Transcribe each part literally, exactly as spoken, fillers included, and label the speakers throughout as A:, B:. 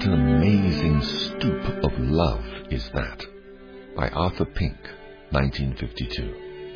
A: What an amazing stoop of love is that? By Arthur Pink, nineteen fifty-two.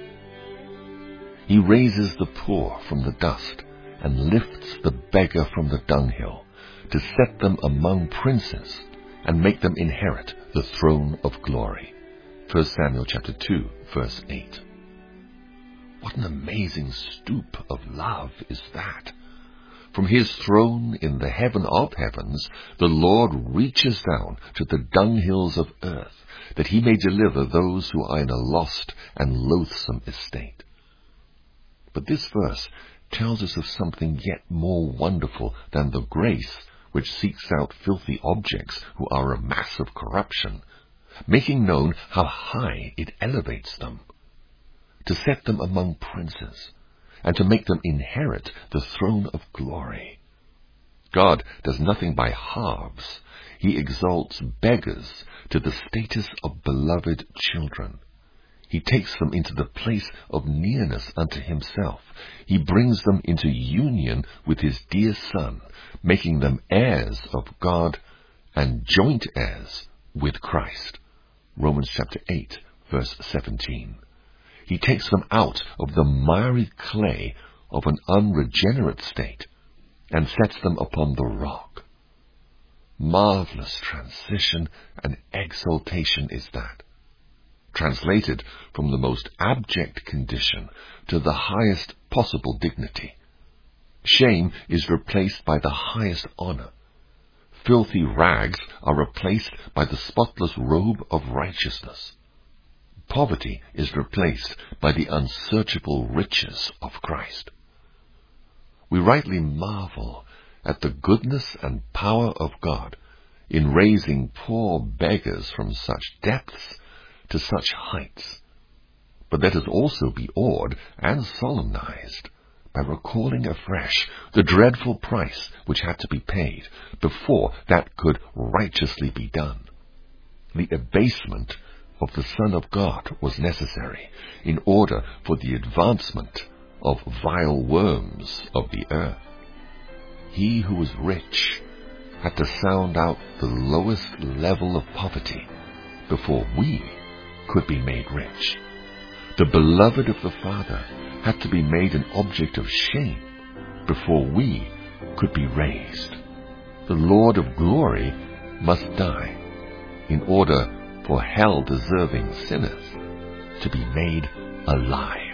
A: He raises the poor from the dust and lifts the beggar from the dunghill to set them among princes and make them inherit the throne of glory. First Samuel chapter two, verse eight. What an amazing stoop of love is that? From his throne in the heaven of heavens, the Lord reaches down to the dunghills of earth, that he may deliver those who are in a lost and loathsome estate. But this verse tells us of something yet more wonderful than the grace which seeks out filthy objects who are a mass of corruption, making known how high it elevates them, to set them among princes, and to make them inherit the throne of glory. God does nothing by halves. He exalts beggars to the status of beloved children. He takes them into the place of nearness unto himself. He brings them into union with his dear Son, making them heirs of God and joint heirs with Christ. Romans chapter eight, verse seventeen. He takes them out of the miry clay of an unregenerate state and sets them upon the rock. Marvelous transition and exaltation is that. Translated from the most abject condition to the highest possible dignity. Shame is replaced by the highest honor. Filthy rags are replaced by the spotless robe of righteousness. Poverty is replaced by the unsearchable riches of Christ. We rightly marvel at the goodness and power of God in raising poor beggars from such depths to such heights. But let us also be awed and solemnized by recalling afresh the dreadful price which had to be paid before that could righteously be done. The abasement of the Son of God was necessary in order for the advancement of vile worms of the earth. He who was rich had to sound out the lowest level of poverty before we could be made rich. The beloved of the Father had to be made an object of shame before we could be raised. The Lord of glory must die in order for hell-deserving sinners to be made alive.